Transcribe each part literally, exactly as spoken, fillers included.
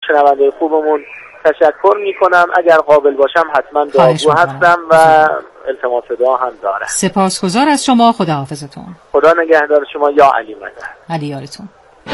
شنونده خوبمون تشکر میکنم. اگر قابل باشم حتما دعاگو هستم و التماس دعا هم دارم. سپاسگزار از شما. خداحافظتون. خدا نگهدار شما. یا علی مدد. علی یارتون.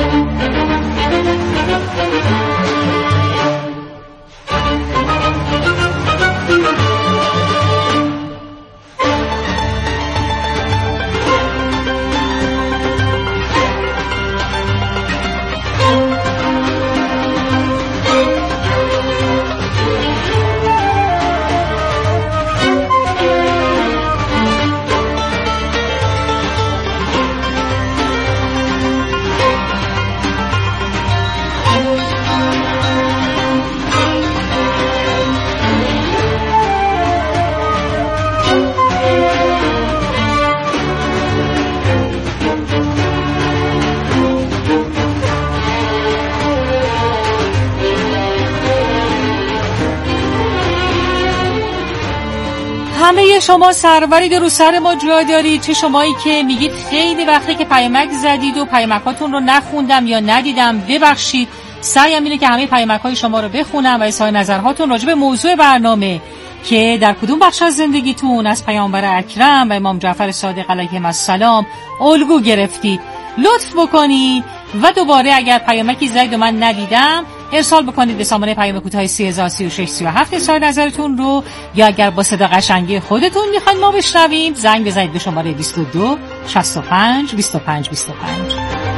همه شما سرورید رو سر ما جا دارید، چه شمایی که میگید خیلی وقته که پیامک زدید و پیامکاتون رو نخوندم یا ندیدم، ببخشید. سعیم اینه که همه پیامک‌های شما رو بخونم و اظهار نظرهاتون راجع به موضوع برنامه که در کدوم بخش از زندگیتون از پیامبر اکرم و امام جعفر صادق علیهم السلام الگو گرفتید لطف بکنید و دوباره اگر پیامکی زدید و من ندیدم ارسال بکنید به سامانه پیام کوتاه سه هزار و سی و شش سی و هفت اظهار نظرتون رو، یا اگر با صدا قشنگی خودتون میخواید ما بشنویم زنگ بزنید به شماره بیست و دو شصت و پنج بیست و پنج بیست و پنج.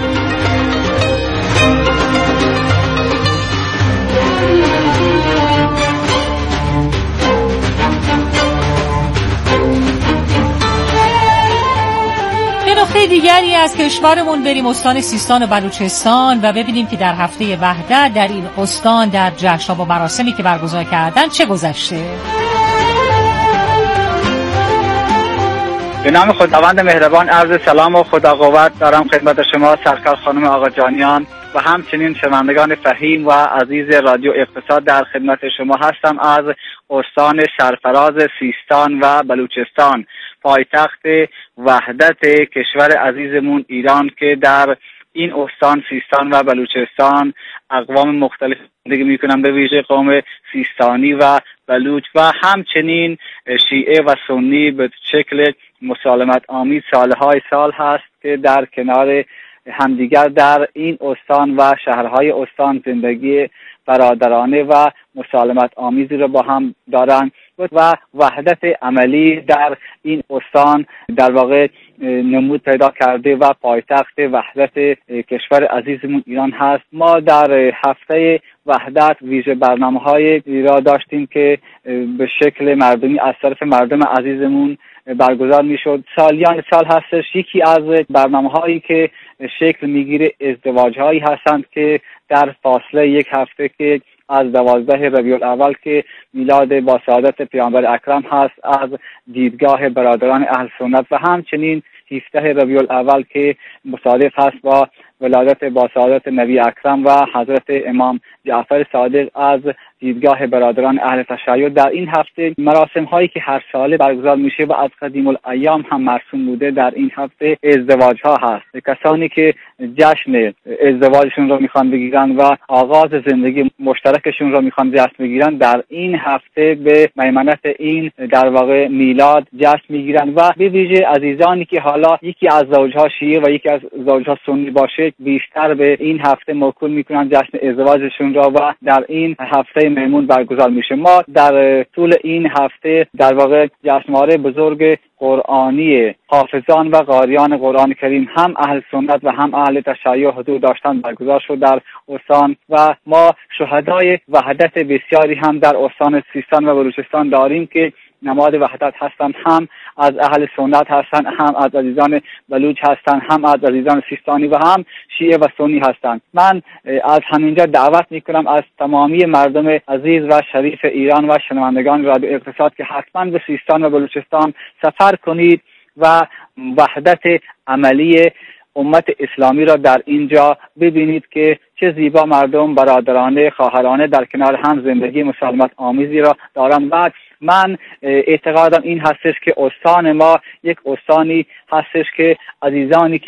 نقطه دیگری از کشورمون بریم استان سیستان و بلوچستان و ببینیم که در هفته وحدت در این استان در جشن‌ها و مراسمی که برگزار کردن چه گذشته. به نام خداوند مهربان عرض سلام و خدا قوت دارم خدمت شما سرکار خانم آقا جانیان و همچنین شنوندگان فهیم و عزیز رادیو اقتصاد. در خدمت شما هستم از استان سرفراز سیستان و بلوچستان، پایتخت وحدت کشور عزیزمون ایران که در این استان سیستان و بلوچستان اقوام مختلف زندگی میکنن، به ویژه قوم سیستانی و بلوچ و همچنین شیعه و سنی به شکل مسالمت آمیز سالهای سال هست که در کنار همدیگر در این استان و شهرهای استان زندگی برادرانه و مسالمت آمیزی را با هم دارند و وحدت عملی در این استان در واقع نمود پیدا کرده و پایتخت وحدت کشور عزیزمون ایران هست. ما در هفته وحدت ویژه برنامه‌های را داشتیم که به شکل مردمی از طرف مردم عزیزمون برگزار میشد. سالیان سال هستش یکی از برنامه‌هایی که شکل میگیره ازدواج‌هایی هستند که در فاصله یک هفته که از دوازده ربیع الاول که میلاد با سعادت پیامبر اکرم هست از دیدگاه برادران اهل سنت و همچنین هفده ربیع الاول که مصادف هست با ولادت با سعادت نبی اکرم و حضرت امام جعفر صادق از دیدگاه برادران اهل تشیع. در این هفته مراسم هایی که هر ساله برگزار میشه و از قدیم الایام هم مرسوم بوده در این هفته ازدواج ها هست. کسانی که جشن ازدواجشون رو میخوان بگیرن و آغاز زندگی مشترکشون رو میخوان جشن بگیرن در این هفته به میمنت این در واقع میلاد جشن میگیرن و به ویژه عزیزانی که حالا یکی از زوجها شیعه و یکی از زوجها سنی باشه بیشتر به این هفته موکول میکنن جشن ازدواجشون را و در این هفته میمون برگزار میشه. ما در طول این هفته در واقع جشنواره بزرگ قرآنی حافظان و قاریان قرآن کریم هم اهل سنت و هم اهل تشیع حضور داشتن برگزار شد در استان و ما شهدای وحدت بسیاری هم در استان سیستان و بلوچستان داریم که نماد وحدت هستند، هم از اهل سنت هستند، هم از عزیزان بلوچ هستند، هم از عزیزان سیستانی و هم شیعه و سنی هستند. من از همینجا دعوت میکنم از تمامی مردم عزیز و شریف ایران و شنوندگان رادیو اقتصاد که حتما به سیستان و بلوچستان سفر کنید و وحدت عملی امت اسلامی را در اینجا ببینید که چه زیبا مردم برادرانه خواهرانه در کنار هم زندگی مسالمت آمیزی را دارند. بعد من اعتقادم این هستش که استان ما یک استانی هستش که عزیزانی که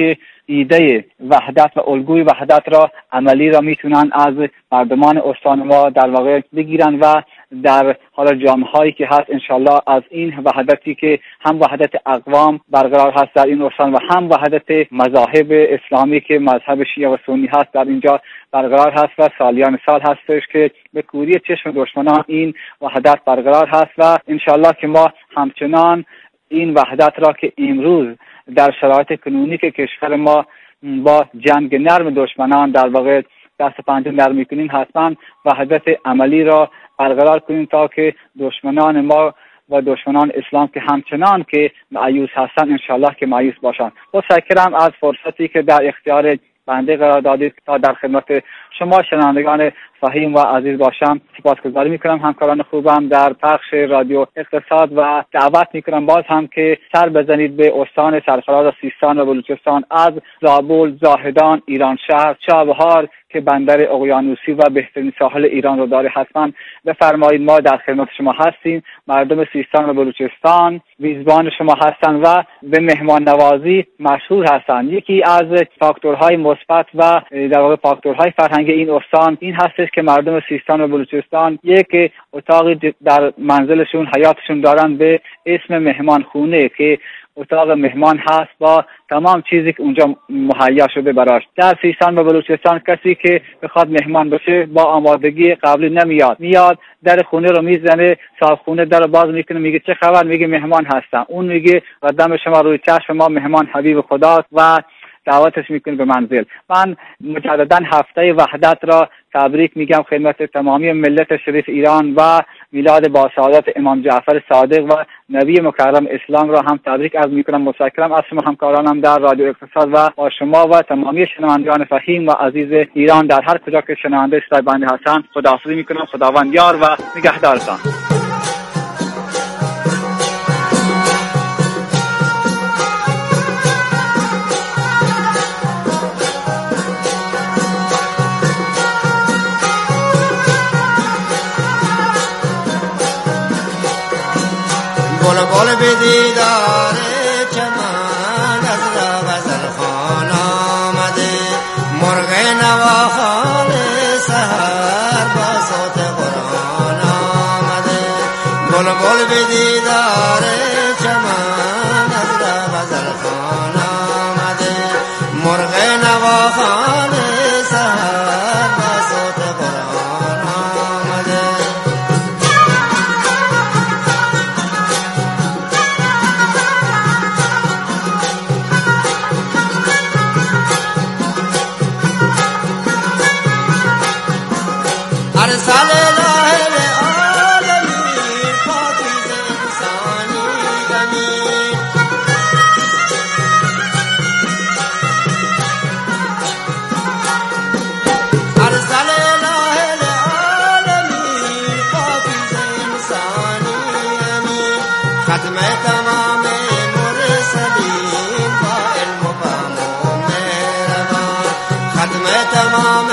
ایده وحدت و الگوی وحدت را عملی را میتونن از مردمان استان ما در واقع بگیرن و در حالا جامعه هایی که هست انشالله از این وحدتی که هم وحدت اقوام برقرار هست در این استان و هم وحدت مذاهب اسلامی که مذهب شیعه و سنی هست در اینجا برقرار هست و سالیان سال هستش که به کوری چشم دشمنان این وحدت برقرار هست و انشالله که ما همچنان این وحدت را که امروز در شرایط کنونی که کشور ما با جنگ نرم دشمنان در واقع دست پنجه نرم میکنیم حتما وحدت عملی را برقرار کنیم تا که دشمنان ما و دشمنان اسلام که همچنان که مایوس هستن انشالله که مایوس باشند. متشکرم از فرصتی که در اختیار بنده قرار دادید تا در خدمت شما شنوندگان فهیم و عزیز باشم. سپاسگزاری میکنم همکاران خوبم در پخش رادیو اقتصاد و دعوت میکنم باز هم که سر بزنید به استان سرفراز سیستان و بلوچستان از زابل، زاهدان، ایران شهر، چابهار که بندر اقیانوسی و بهترین ساحل ایران رو داره حتما بفرمایید. ما در خدمت شما هستیم. مردم سیستان و بلوچستان میزبان شما هستن و به مهمان نوازی مشهور هستن. یکی از فاکتورهای مثبت و در واقع فاکتورهای فرهنگی این استان این هستش که مردم سیستان و بلوچستان یک اتاقی در منزلشون حیاتشون دارن به اسم مهمان خونه که اتاق مهمان هست با تمام چیزی که اونجا مهیا شده براش. در سیستان و بلوچستان کسی که بخواد مهمان بشه با آمادگی قبلی نمیاد، میاد در خونه رو میزنه، صاحب خونه در رو باز میکنه، میگه چه خبر؟ میگه مهمان هستم. اون میگه قدم شما روی چشم ما مهمان حبیب خداست و دعوتش میکنه به منزل. من مجددا هفته وحدت را تبریک میگم خدمت تمامی ملت شریف ایران و میلاد با سعادت امام جعفر صادق و نبی مکرم اسلام را هم تبریک عرض میکنم. متشکرم از شما همکارانم در رادیو اقتصاد و با شما و تمامی شنوندگان فهیم و عزیز ایران در هر کجا که شنونده صدای بنده هستند خداحافظی میکنم. خداوند یار و نگهدارتان. بول بول بدیدار چمن از را غزل خان آمده، مرغ نواخوان سحر با صوت قرآن آمده. بول بول بدیدار چمن از را غزل خان آمده، مرغ نواخوان سحر با صوت قرآن آمده. ارسال الهی به عالمین پاکیزه انسانی امین. ارسال الهی به عالمین پاکیزه انسانی امین. ختم تمام مرسلین با علم و فهم و مهربان. ختم تمام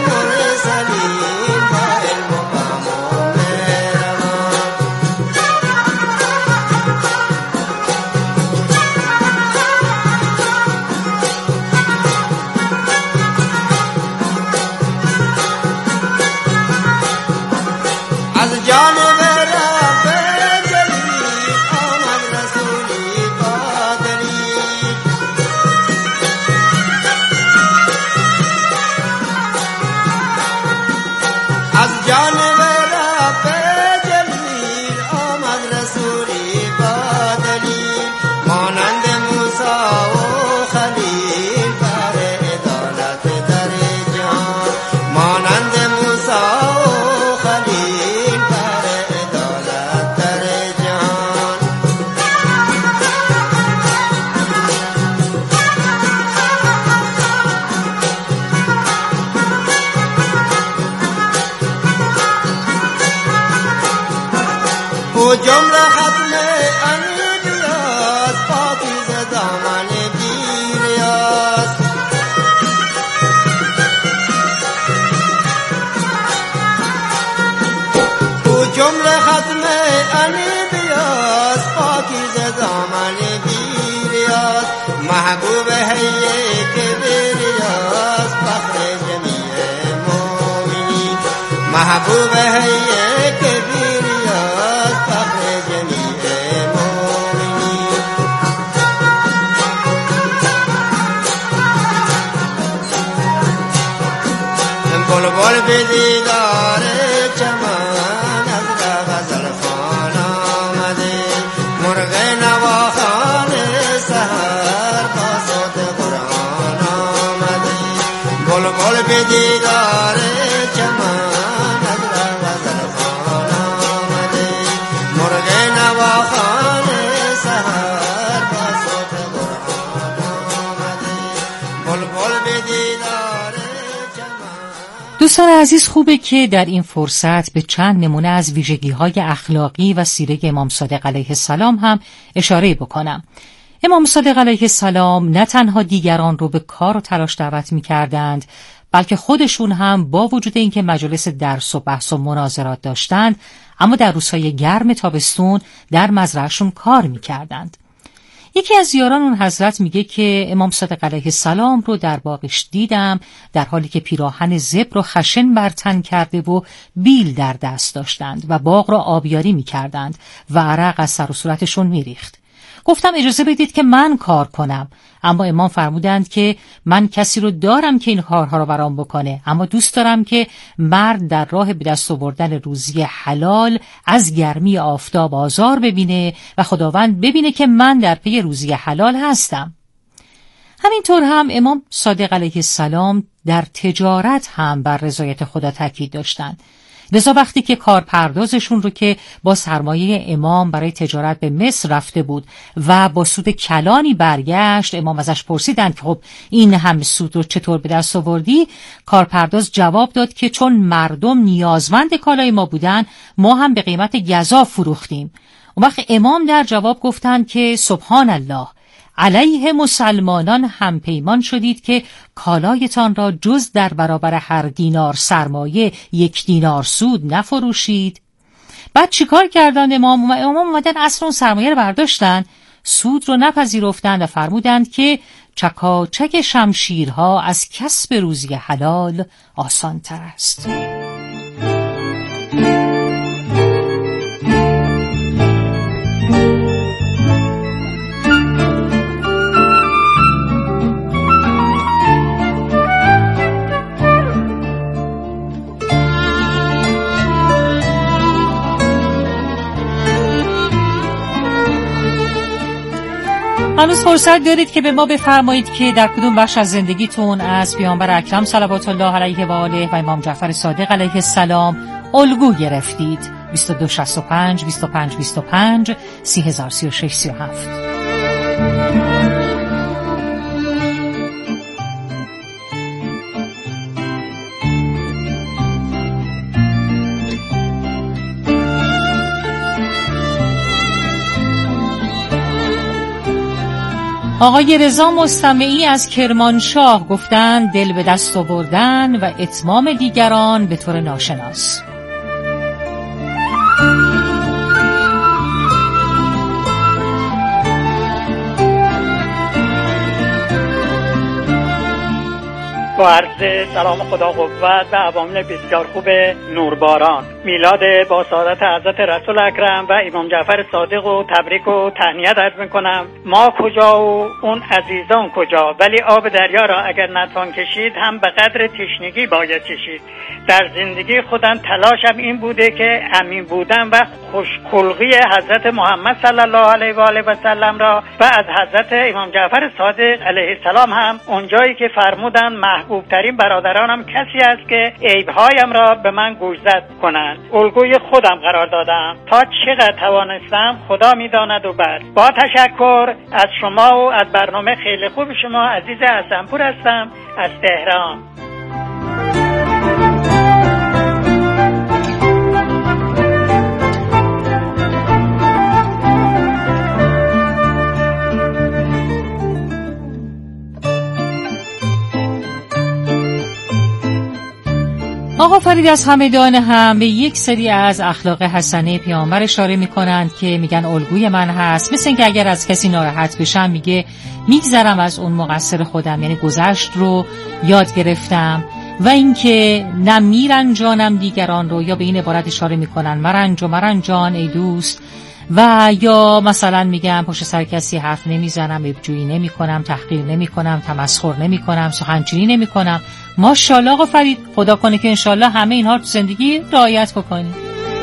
جمله ختم انبیاس پاکیزه دامن بیریاس. او جمله ختم انبیاس پاکیزه دامن بیریاس. محبوب ہے یہ کہ محبوب ہے کبیر یاد فخر جمیع مومنین بلبل به دیدار چمن از غزل خوان آمده مرغ نواخوان سحر با صوت قرآن آمده بلبل به دیدار چمن از غزل خوان آمده مرغ نواخوان سحر با صوت قرآن آمده بلبل به دیدار دوستان عزیز، خوبه که در این فرصت به چند نمونه از ویژگی‌های اخلاقی و سیره امام صادق علیه السلام هم اشاره بکنم. امام صادق علیه السلام نه تنها دیگران رو به کار و تلاش دعوت می‌کردند، بلکه خودشون هم با وجود اینکه مجالس درس و بحث و مناظرات داشتند، اما در روزهای گرم تابستون در مزرعه‌شون کار می‌کردند. یکی از یاران اون حضرت میگه که امام صادق علیه السلام رو در باغش دیدم در حالی که پیراهن زبر و خشن بر تن کرده و بیل در دست داشتند و باغ را آبیاری میکردند و عرق از سر و صورتشون میریخت. گفتم اجازه بدید که من کار کنم، اما امام فرمودند که من کسی رو دارم که این کارها رو برام بکنه، اما دوست دارم که مرد در راه به دست آوردن روزی حلال از گرمی آفتاب آزار ببینه و خداوند ببینه که من در پی روزی حلال هستم. همینطور هم امام صادق علیه السلام در تجارت هم بر رضایت خدا تاکید داشتند. لذا وقتی که کارپردازشون رو که با سرمایه امام برای تجارت به مصر رفته بود و با سود کلانی برگشت، امام ازش پرسیدند که خب این همه سود رو چطور به دست آوردی؟ کارپرداز جواب داد که چون مردم نیازمند کالای ما بودن، ما هم به قیمت گزاف فروختیم. اون وقت امام در جواب گفتند که سبحان الله، علیه مسلمانان هم پیمان شدید که کالایتان را جز در برابر هر دینار سرمایه یک دینار سود نفروشید. بعد چیکار کردند امام؟ امام اومدن اصل اون سرمایه رو برداشتن، سود رو نپذیرفتند و فرمودند که چکاچک شمشیرها از کسب روزی حلال آسان تر است. هنوز فرصت دارید که به ما بفرمایید که در کدوم بخش از زندگیتون از پیامبر اکرم صلوات الله علیه و آله و امام جعفر صادق علیه السلام الگو گرفتید. بیست و دو شصت و پنج بیست و پنج بیست و پنج سی هزار سی و شش سی و هفت. آقای رضا مستمعی از کرمانشاه گفتن دل به دست آوردن و اتمام دیگران به طور ناشناس. با عرض سلام خدا قوت و عوامل بسیار خوب نورباران، میلاد با سعادت حضرت رسول اکرم و امام جعفر صادق و تبریک و تهنیت عرض میکنم. ما کجا و اون عزیزان کجا، ولی آب دریا را اگر نتوان کشید هم به قدر تشنگی باید چشید. در زندگی خودم تلاشم این بوده که امین بودن و خوشخلقی حضرت محمد صلی الله علیه و آله و سلم را و از حضرت امام جعفر صادق علیه السلام هم اونجایی که فرمودن محبوب ترین برادرانم کسی است که عیبهایم را به من گوشزد کنند، الگوی خودم قرار دادم. تا چقدر توانستم خدا میداند و بس. با تشکر از شما و از برنامه خیلی خوب شما. عزیز حسنپور هستم از تهران. آقا فرید از همدان هم به یک سری از اخلاق حسنه پیامبر اشاره میکنند که میگن الگوی من هست. مثل اینکه اگر از کسی ناراحت بشم میگه میگذرم از اون مقصر خودم، یعنی گذشت رو یاد گرفتم. و اینکه نه میرنجانم دیگران رو، یا به این عبارت اشاره میکنن مرنج و مرنجان ای دوست، و یا مثلا میگم پشت سر کسی حرف نمیزنم، ابجویی نمیکنم، تحقیر نمیکنم، تمسخر نمیکنم، سخنچینی نمیکنم. ماشاءالله آقا فرید، خدا کنه که انشالله همه اینها تو زندگی رعایت بکنی.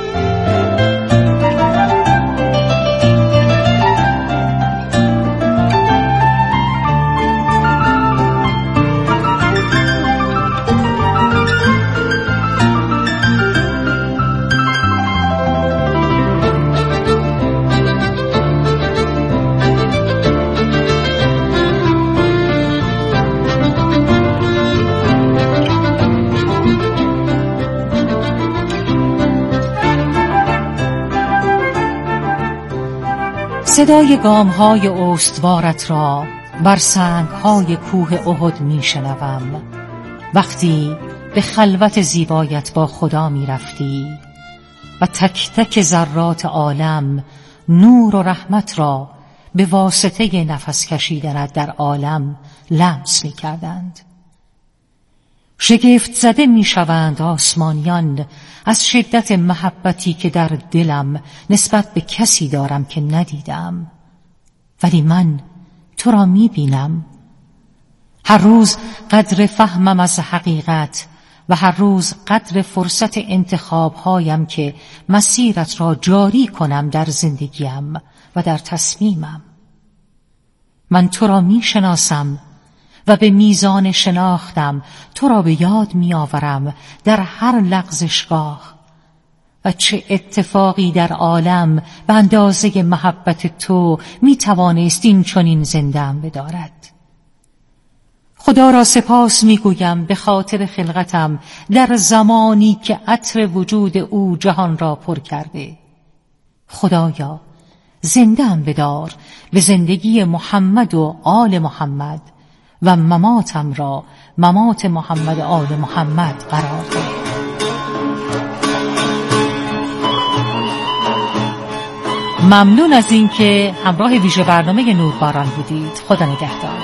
صدای گام‌های استوارت را بر سنگ‌های کوه احد می‌شنوم، وقتی به خلوت زیبایت با خدا می‌رفتی و تک تک ذرات عالم نور و رحمت را به واسطه نفس کشیدنت در عالم لمس می‌کردند. شگفت زده می‌شوند آسمانیان از شدت محبتی که در دلم نسبت به کسی دارم که ندیدم، ولی من تو را می‌بینم. هر روز قدر فهمم از حقیقت و هر روز قدر فرصت انتخاب‌هایم که مسیرت را جاری کنم در زندگیم و در تصمیمم. من تو را می‌شناسم و به میزان شناختم تو را به یاد می آورم در هر لغزشگاه، و چه اتفاقی در عالم به اندازه محبت تو می توانست این چنین زنده‌ام بدارد. خدا را سپاس می گویم به خاطر خلقتم در زمانی که عطر وجود او جهان را پر کرده. خدایا زنده‌ام بدار به زندگی محمد و آل محمد، و مماتم را ممات محمد و آل محمد قرار ده. ممنون از این که همراه ویژه برنامه نورباران بودید. خدا نگهدار.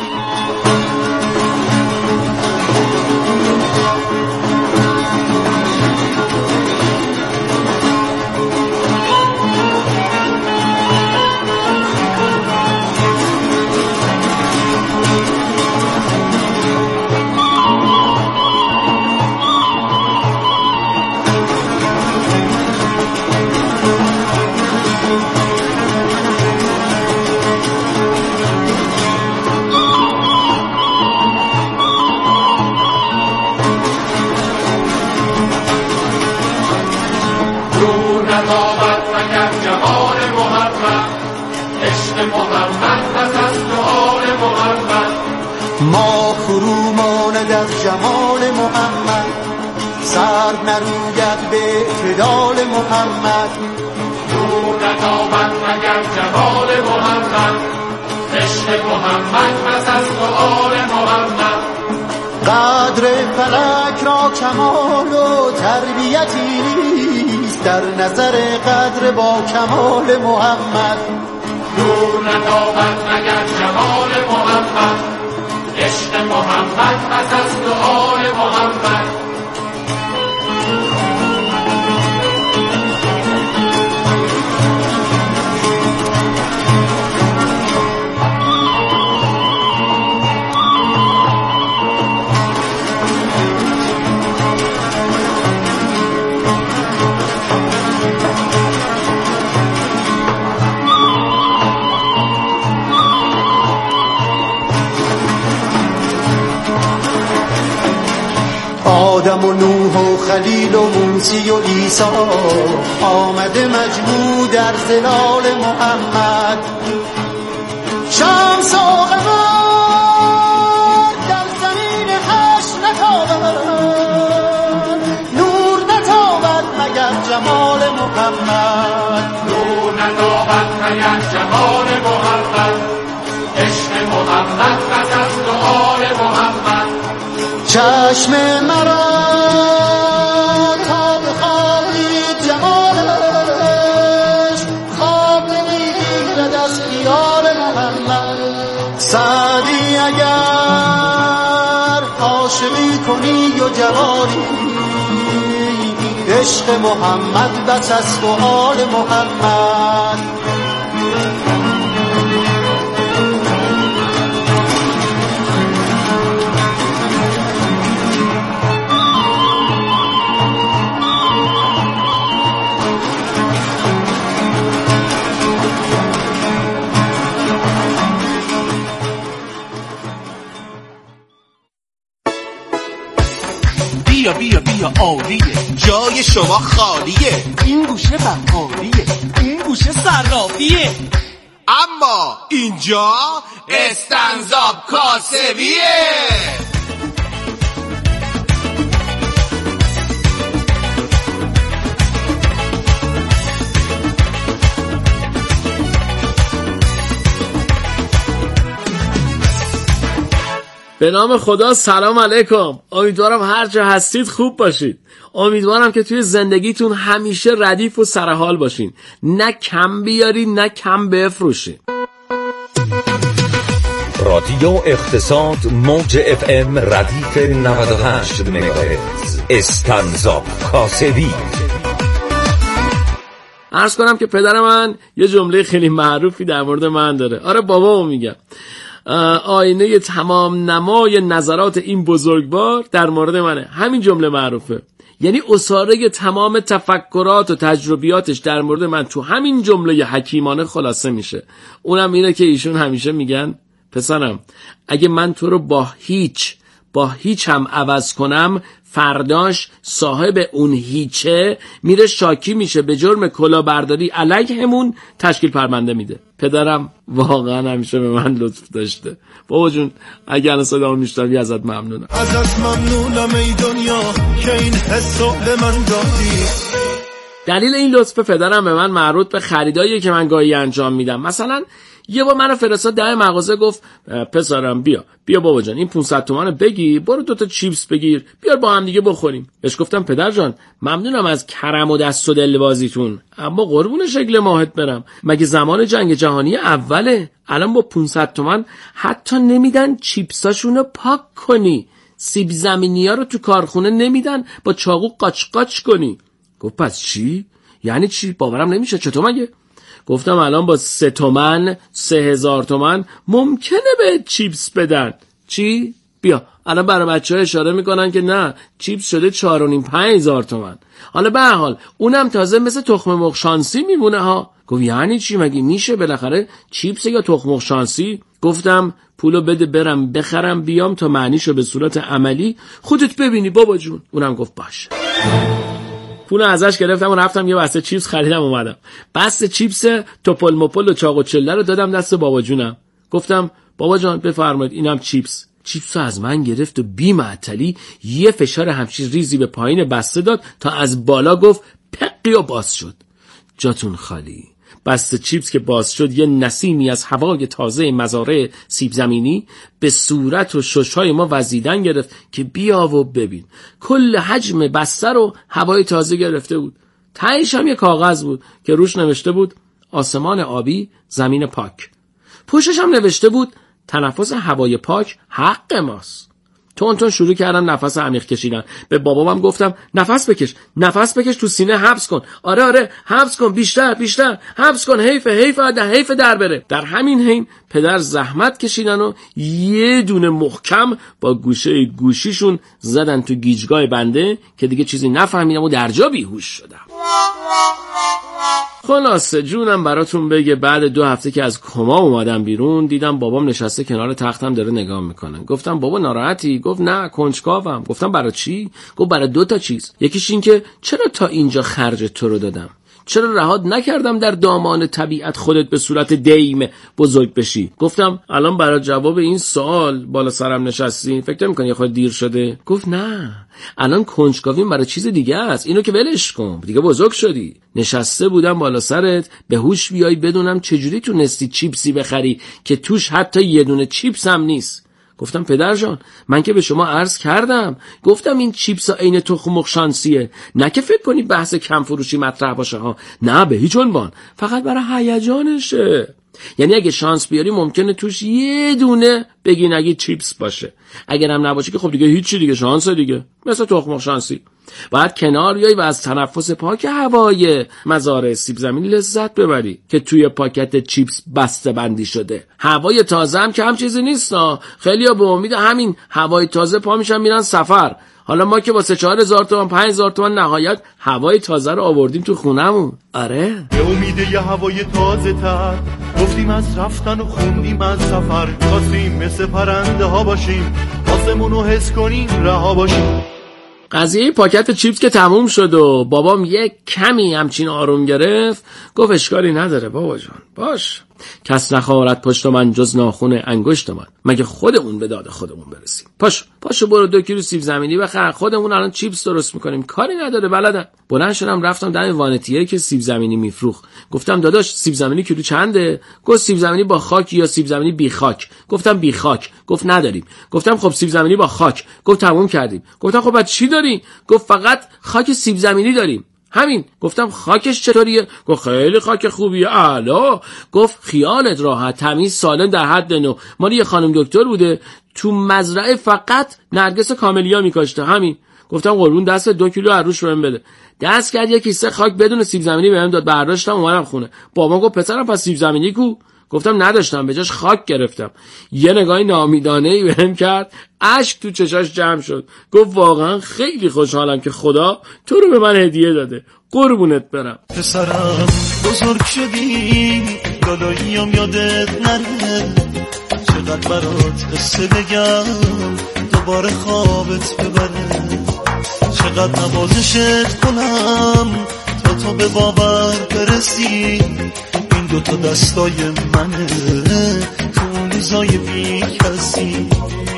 ما فرو ماند از جمال محمد، سر نروید به اعتدال محمد. نور ندامد مگر جمال محمد، عشق محمد پس از سؤال محمد. قدر فلک را کمال و تربیتی نیست در نظر قدر با کمال محمد. نور ندامد مگر جمال محمد، عشق محمد پس از سؤال محمد. آدم و نوح و خلیل و موسی و عیسی آمده مجموع در ظلال محمد. شمس و قمر در زمین حشر نتابد، نور نتابد مگر جمال محمد. نور ندامد مگر جمال محمد، عشق محمد پس از سؤال محمد. چشم مرا تا بخواهید جمالش، خواب نمیگیرد از خیال محمد. سعدی اگر عاشقی کنی و و جوانی عشق محمد بس است و آل محمد. بیا بیا بیا عالیه، جای شما خالیه، این گوشه بقالیه، این گوشه صرافیه، اما اینجا استنزاب کاسبیه. به نام خدا، سلام علیکم. امیدوارم هر جا هستید خوب باشید. امیدوارم که توی زندگیتون همیشه ردیف و سرحال باشین، نه کم بیارین نه کم بفروشین. رادیو اقتصاد موج اف ام ردیف نود و هشت مگاهرتز استنزاب کاسبی. عرض کنم که پدر من یه جمله خیلی معروفی در مورد من داره. آره بابامو میگم. آینه تمام نمای نظرات این بزرگوار در مورد منه. همین جمله معروفه، یعنی اساره تمام تفکرات و تجربیاتش در مورد من تو همین جمله حکیمانه خلاصه میشه. اونم اینه که ایشون همیشه میگن پسرم، اگه من تو رو با هیچ با هیچ هم عوض کنم، فرداش صاحب اون هیچه میره شاکی میشه، به جرم کلاهبرداری علیهمون تشکیل پرونده میده. پدرم واقعا همیشه به من لطف داشته. بابا جون اگر صدامو میشنوی ازت ممنونم. ازت ممنونم ای دنیا که این حسو به من دادی. دلیل این لطف پدرم به من مربوط به خریدایی که من گاهی انجام میدم. مثلا یه بار منو فرستاد در مغازه، گفت پسرم بیا بیا بابا جان این پانصد تومانو بگیر، برو دوتا چیپس بگیر بیار با هم دیگه بخوریم. بهش گفتم پدر جان ممنونم از کرم و دست و دلبازیتون، اما قربون شکل ماهت برم، مگه زمان جنگ جهانی اوله؟ الان با پانصد تومان حتی نمیدن چیپساشونو پاک کنی، سیب زمینی ها رو تو کارخونه نمیدن با چاقو قاچ قاچ کنی. گفت پس چی؟ یعنی چی؟ باورم نمیشه. چطور مگه؟ گفتم الان با سه تومن سه هزار تومن ممکنه به چیپس بدن. چی؟ بیا الان برای بچه ها اشاره میکنن که نه چیپس شده چار و نیم پنج هزار تومن. حالا به هر حال اونم تازه مثل تخم مرغ شانسی میمونه ها. گفت یعنی چی؟ مگه میشه بالاخره چیپس یا تخم مرغ شانسی؟ گفتم پولو بده برم بخرم بیام تا معنیشو به صورت عملی خودت ببینی بابا جون. اونم گفت باشه. پول ازش گرفتم و رفتم یه بسته چیپس خریدم اومدم. بسته چیپس توپل مپل و چاق و چله رو دادم دست بابا جونم. گفتم بابا جان بفرمایید اینم چیپس. چیپس رو از من گرفت و بی معطلی یه فشار همچین ریزی به پایین بسته داد تا از بالا گفت پقی و باز شد. جاتون خالی. بسته چیپس که باز شد یه نسیمی از هوای تازه مزارع سیب زمینی به صورت و ششهای ما وزیدن گرفت که بیا و ببین. کل حجم بسته رو هوای تازه گرفته بود. تهش هم یه کاغذ بود که روش نوشته بود آسمان آبی، زمین پاک. پشتش هم نوشته بود تنفس هوای پاک حق ماست. تون تون شروع کردم نفس عمیق کشیدن. به بابام گفتم نفس بکش نفس بکش تو سینه حبس کن. آره آره حبس کن، بیشتر بیشتر حبس کن، حیف حیف در حیف در بره. در همین حین پدر زحمت کشیدن و یه دونه محکم با گوشه گوشیشون زدن تو گیجگاه بنده که دیگه چیزی نفهمیدم و در جا بیهوش شدم. خلاصه جونم براتون بگه بعد دو هفته که از کما اومدم بیرون دیدم بابام نشسته کنار تختم داره نگاه میکنه. گفتم بابا ناراحتی؟ گفت نه کنجکاوم. گفتم برای چی؟ گفت برای دو تا چیز. یکیش این که چرا تا اینجا خرج تو رو دادم، چرا رهاد نکردم در دامان طبیعت خودت به صورت دیم بزرگ بشی. گفتم الان برای جواب این سوال بالا سرم نشستی، فکر نمی‌کنی خود دیر شده؟ گفت نه الان کنجکاویم برای چیز دیگه است، اینو که ولش کن دیگه بزرگ شدی. نشسته بودم بالا سرت به هوش بیای بدونم چجوری تونستی چیپسی بخری که توش حتی یه دونه چیپس هم نیست. گفتم پدر جان من که به شما عرض کردم، گفتم این چیپس ها عین تخم مرغ شانسیه، نه که فکر کنی بحث کم فروشی مطرح باشه ها، نه به هیچ عنوان، فقط برای هیجانشه. یعنی اگه شانس بیاری ممکنه توش یه دونه بگی نگی چیپس باشه، اگر هم نباشه که خب دیگه هیچی، دیگه شانس دیگه، مثل تخم شانسی. باید کنار بیایی و از تنفس پاک هوای مزارع سیب زمینی لذت ببری که توی پاکت چیپس بسته بندی شده. هوای تازه هم که هم چیزی نیست. خیلی‌ها به امید همین هوای تازه پا میشن میرن سفر. حالا ما که با سه چهار هزار تومان پنج هزار تومان نهایت هوای تازه رو آوردیم تو خونمون. آره به امید یه هوای تازه تر گفتیم از رفتن و خوندیم از سفر، خواستیم مثل پرنده ها باشیم، آسمون رو حس کنیم رها باشیم. قضیه پاکت چیپس که تموم شد و بابام یک کمی همچین آروم گرفت، گفت اشکالی نداره بابا جان، باش، کس نخواهد پشت من جز ناخن انگشت من، مگه خودمون به داد خودمون برسیم. پاش پاشو برو دو کیلو سیب زمینی بخر، خودمون الان چیپس درست میکنیم، کاری نداره، بلدم. بلند شدم رفتم دم وانتیه که سیب زمینی میفروخت. گفتم داداش سیب زمینی کیلو چنده؟ گفت سیب زمینی با خاک یا سیب زمینی بی خاک. گفتم بی خاک. گفت نداریم. گفتم خب سیب زمینی با خاک. گفت تموم کردیم. گفتم خب بعد چی داری؟ گفت فقط خاک سیب زمینی داریم. همین. گفتم خاکش چطوریه؟ گفت خیلی خاک خوبیه، اعلی. گفت خیالت راحت، تمیز، سالم، در حد نو. مال یه خانم دکتر بوده، تو مزرعه فقط نرگس کاملیا میکاشته. همین. گفتم قربون دست دو کیلو عروش رو بهم بده. دست کرد یک کیسه خاک بدون سیب زمینی بهم داد. برداشتم اومدم خونه. بابا گفت پسرم پس سیب زمینی کو؟ گفتم نداشتم، به جاش خاک گرفتم. یه نگاهی ناامیدانه‌ای بهم کرد، اشک تو چشاش جمع شد. گفت واقعا خیلی خوشحالم که خدا تو رو به من هدیه داده، قربونت برم. پسرم بزرگ شدی داداییم یادت نره، چقدر برات قصه بگم دوباره خوابت ببره، چقدر نوازشت کنم تا تو به باور برسی، این دوتا دستای منه تو روزای بی کسی.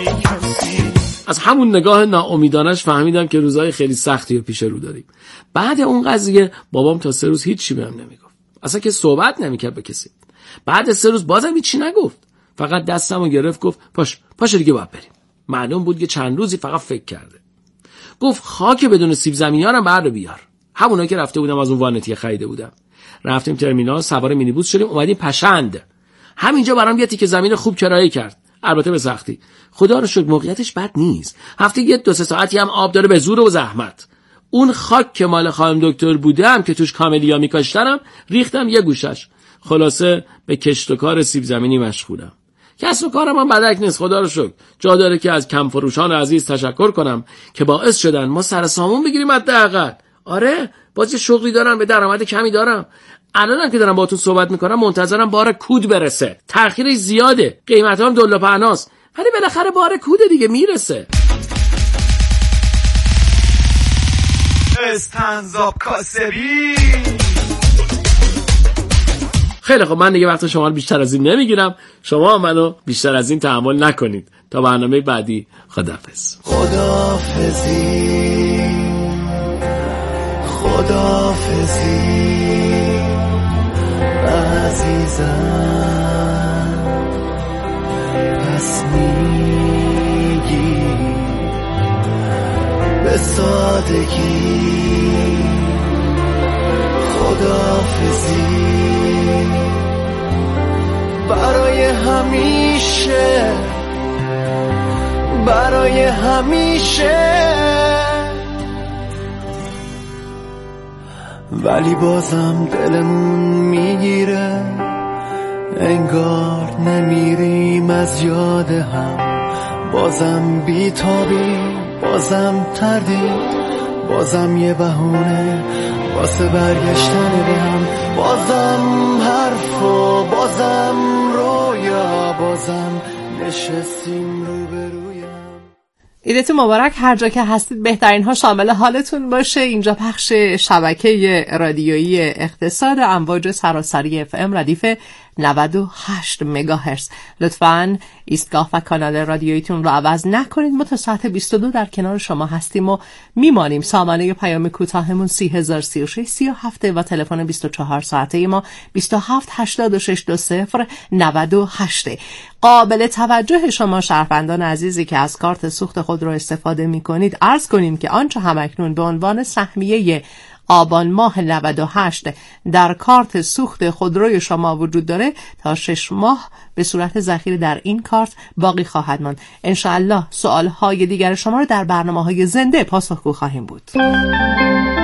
از همون نگاه ناامیدانش فهمیدم که روزای خیلی سختی رو پیش رو داریم. بعد اون قضیه بابام تا سه روز هیچی بهم نمیگفت، اصلا که صحبت نمیکرد به کسی. بعد سه روز بازم هیچی نگفت، فقط دستمو گرفت گفت پاش پاش دیگه باید بریم. معلوم بود که چند روزی فقط فکر کرده. گفت خاک بدون سیب زمینیارم بر بیار، همونایی که رفته بودم از اون وانتیه خریده بودم. رفتیم ترمینال، سوار مینیبوس شدیم، اومدیم پشند. همینجا برام یه تیکه زمین خوب کرایه کرد، البته به سختی. خدا رو شکر موقعیتش بد نیست، هفته یه دو سه ساعتی هم آب داره به زور و زحمت. اون خاک که مال خانم دکتر بودم که توش کاملیا میکاشتم ریختم یه گوشش. خلاصه به کشت و کار سیب زمینی مشغولم. کسب و کارم هم بدک نیست، خدا رو شکر. جا داره که از کم فروشان عزیز تشکر کنم که باعث شدن ما سر سامون بگیریم حداقل. آره باز یه شغلی دارم، به درآمد کمی دارم. الانم که دارم باهاتون صحبت میکنم منتظرم بار کود برسه، تأخیرش زیاده، قیمتام هم دلار پهناست، ولی بالاخره بار کود دیگه میرسه. استنزاب کاسبی. خیلی خب من دیگه وقت شما رو بیشتر از این نمیگیرم، شما منو بیشتر از این تحمل نکنید. تا برنامه بعدی، خداحافظ. خداحافظی خداحافظی عزیزم، پس میگی به سادگی خداحافظی برای همیشه، برای همیشه. ولی بازم دلمون میگیره، انگار نمیریم از یاد هم. بازم بیتابیم، بازم تردیم، بازم یه بهونه واسه برگشتن به هم. بازم حرف و بازم رویا، بازم نشستیم روبرویم. عیدتون مبارک. هر جا که هستید بهترین ها شامل حالتون باشه. اینجا پخش شبکه رادیویی اقتصاد امواج سراسری اف ام ردیف نود و هشت مگاهرتز. لطفاً ایستگاه و کانال رادیویتون رو عوض نکنید. ما تا ساعت بیست و دو در کنار شما هستیم و میمانیم. سامانه پیام کوتاهمون سی هزار سی و شش سی و هفت و تلفن بیست و چهار ساعته ما بیست و هفت هشتاد و شش دو صفر نود و هشت. قابل توجه شما شهروندان عزیزی که از کارت سوخت خود رو استفاده میکنید، عرض کنیم که آنچه همکنون به عنوان سهمیه آبان ماه نود و هشت در کارت سوخت خودروی شما وجود داره، تا شش ماه به صورت ذخیره در این کارت باقی خواهد ماند. انشاءالله سوالهای دیگر شما رو در برنامه‌های زنده پاسخگو خواهیم بود.